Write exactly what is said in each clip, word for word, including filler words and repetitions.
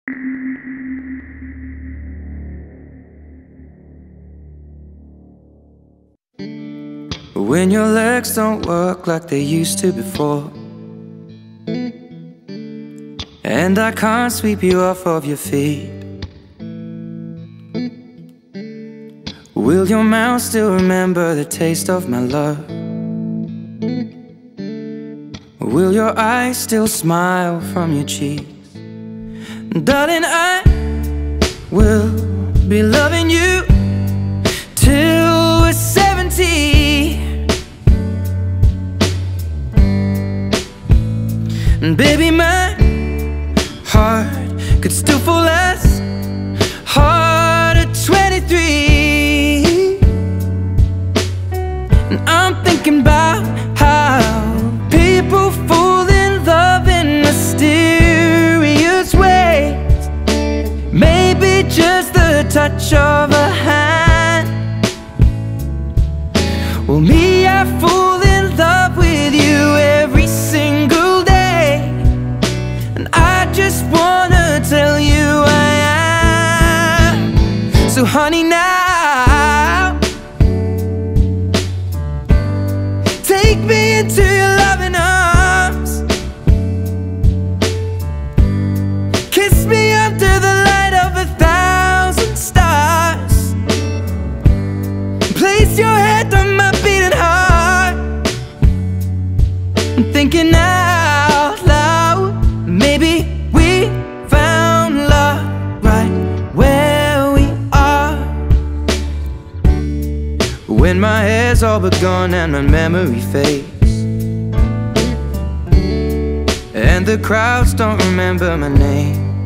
When your legs don't work like they used to before, and I can't sweep you off of your feet, will your mouth still remember the taste of my love? Will your eyes still smile from your cheeks? Darling, I will be loving you till we're seventy. And baby, my heart could still fall as hard at twenty-three. And I'm thinking about how people fall in love in mysterious ways. Maybe just the touch of a hand. Well, me, I fall in love with you every single day, and I just wanna tell you I am. So honey, now take me into your loving arms, kiss me under the light of a thousand stars, place your head on my beating heart. I'm thinking out loud, maybe we found love right where we are. When my hair's all but gone and my memory fades, and the crowds don't remember my name,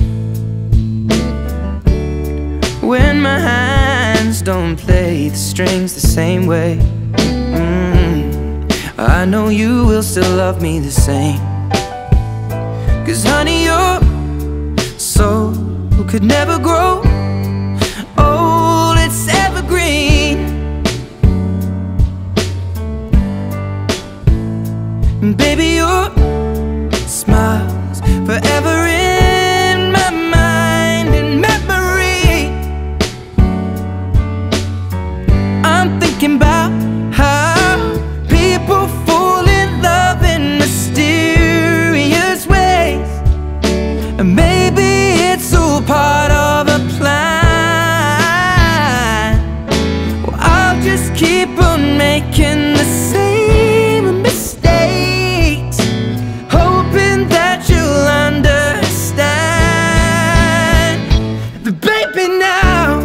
when my hands don't play the strings the same way, mm, I know you will still love me the same. Cause honey, your soul could never grow old, it's evergreen. And baby, your smile's forever in my mind and memory. I'm thinking about how people fall in love in mysterious ways, and maybe it's all part of a plan. Well, I'll just keep on making the same mistakes, hoping that you'll understand. But baby, now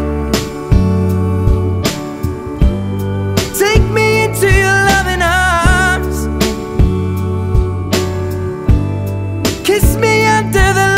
take me into your loving arms, kiss me under the